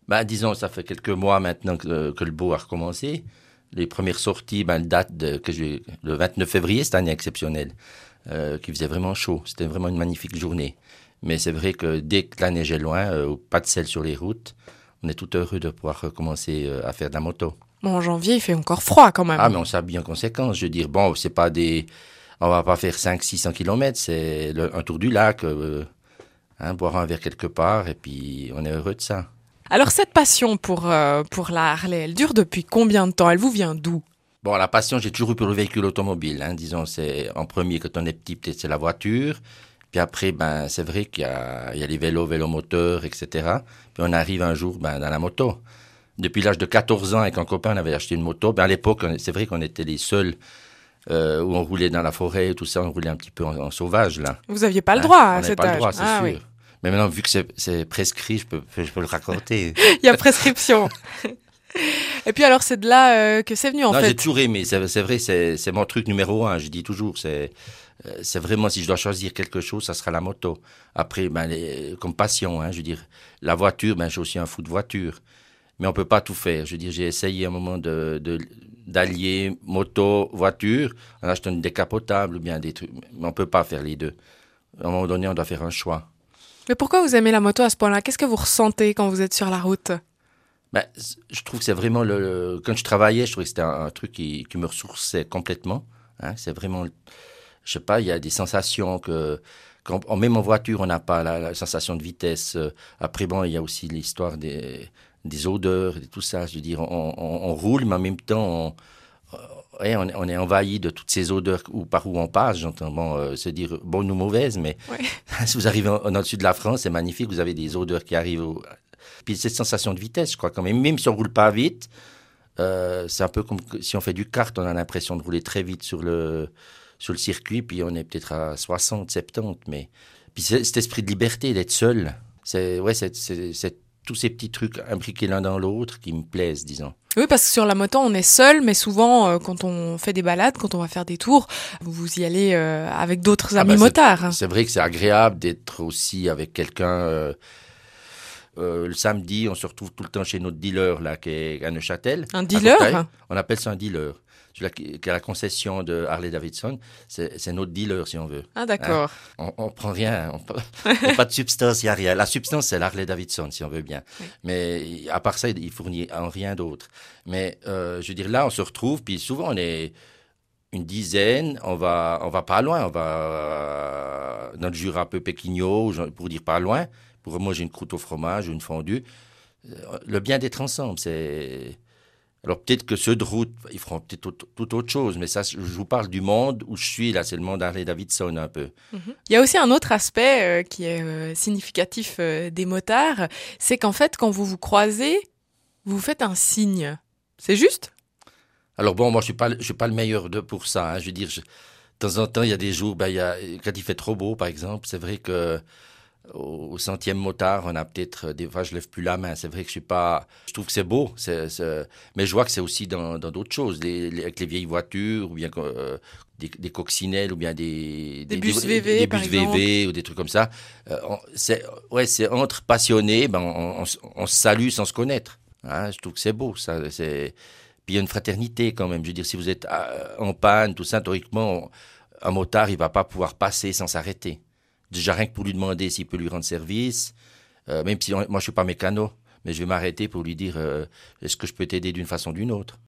Disons, ça fait quelques mois maintenant que le beau a recommencé. Les premières sorties, datent le 29 février, cette année exceptionnelle, qui faisait vraiment chaud. C'était vraiment une magnifique journée. Mais c'est vrai que dès que la neige est loin, ou pas de sel sur les routes, on est tout heureux de pouvoir recommencer à faire de la moto. Bon, en janvier, il fait encore froid quand même. Ah, mais on s'habille en conséquence. Je veux dire, c'est pas on va pas faire 500-600 kilomètres, c'est un tour du lac, boire un verre quelque part, et puis on est heureux de ça. Alors, cette passion pour la Harley, elle dure depuis combien de temps? Elle vous vient d'où? Bon, la passion, j'ai toujours eu pour le véhicule automobile. Disons, c'est en premier, quand on est petit, peut-être c'est la voiture. Puis après, c'est vrai qu'il y a les vélomoteurs, etc. Puis on arrive un jour dans la moto. Depuis l'âge de 14 ans, avec un copain, on avait acheté une moto. À l'époque, c'est vrai qu'on était les seuls où on roulait dans la forêt, tout ça, on roulait un petit peu en sauvage, là. Vous n'aviez pas le droit à on cet pas âge. Le droit, c'est sûr. Oui. Mais maintenant, vu que c'est prescrit, je peux le raconter. Il y a prescription. Et puis alors, c'est de là que c'est venu, en fait. J'ai toujours aimé. C'est vrai, c'est mon truc numéro 1. Je dis toujours, c'est vraiment, si je dois choisir quelque chose, ça sera la moto. Après, comme passion, je veux dire, la voiture, je suis aussi un fou de voiture. Mais on peut pas tout faire. Je veux dire, j'ai essayé un moment d'allier moto, voiture, en achetant une décapotable ou bien des trucs. Mais on peut pas faire les deux. À un moment donné, on doit faire un choix. Mais pourquoi vous aimez la moto à ce point-là? Qu'est-ce que vous ressentez quand vous êtes sur la route? Je trouve que c'est vraiment quand je travaillais, je trouvais que c'était un truc qui me ressourçait complètement. C'est vraiment, je sais pas, il y a des sensations quand même en voiture, on n'a pas la sensation de vitesse. Après, il y a aussi l'histoire des odeurs et tout ça. Je veux dire, on roule, mais en même temps, on est envahi de toutes ces odeurs par où on passe. J'entends, se dire bonne ou mauvaise, mais Ouais. si vous arrivez dans le sud de la France, c'est magnifique. Vous avez des odeurs qui arrivent. Puis cette sensation de vitesse, je crois quand même. Même si on roule pas vite, c'est un peu comme si on fait du kart, on a l'impression de rouler très vite sur le circuit, puis on est peut-être à 60, 70. Mais puis cet esprit de liberté, d'être seul, c'est tous ces petits trucs imbriqués l'un dans l'autre qui me plaisent, disons. Oui, parce que sur la moto, on est seul, mais souvent, quand on fait des balades, quand on va faire des tours, vous y allez avec d'autres amis motards. C'est vrai que c'est agréable d'être aussi avec quelqu'un. Le samedi, on se retrouve tout le temps chez notre dealer, là, qui est à Neuchâtel. Un dealer? On appelle ça un dealer. Celui-là qui a la concession de Harley-Davidson, c'est notre dealer, si on veut. Ah, d'accord. On prend rien, il n'y a pas de substance, il n'y a rien. La substance, c'est l'Harley-Davidson, si on veut bien. Oui. Mais à part ça, il fournit en rien d'autre. Mais je veux dire, là, on se retrouve, puis souvent, on est une dizaine, on va pas loin, on va dans le Jura un peu péquignot, pour dire pas loin. Pour moi, j'ai une croûte au fromage ou une fondue. Le bien d'être ensemble, c'est... Alors peut-être que ceux de route, ils feront peut-être tout autre chose, mais ça, je vous parle du monde où je suis, là, c'est le monde Harley-Davidson un peu. Il y a aussi un autre aspect qui est significatif des motards, c'est qu'en fait, quand vous vous croisez, vous faites un signe. C'est juste? Alors moi, je suis pas le meilleur pour ça. Je veux dire, de temps en temps, il y a des jours, quand il fait trop beau, par exemple, c'est vrai que au 100e motard, on a peut-être, des fois je lève plus la main, c'est vrai que je trouve que c'est beau, mais je vois que c'est aussi dans d'autres choses, avec les vieilles voitures, ou bien des coccinelles, ou bien des bus VV, des bus VV, ou des trucs comme ça. C'est entre passionnés, on se salue sans se connaître. Je trouve que c'est beau, ça, puis il y a une fraternité quand même, je veux dire, si vous êtes en panne, tout ça, théoriquement, un motard, il va pas pouvoir passer sans s'arrêter. Déjà rien que pour lui demander s'il peut lui rendre service, même si moi je suis pas mécano, mais je vais m'arrêter pour lui dire est-ce que je peux t'aider d'une façon ou d'une autre.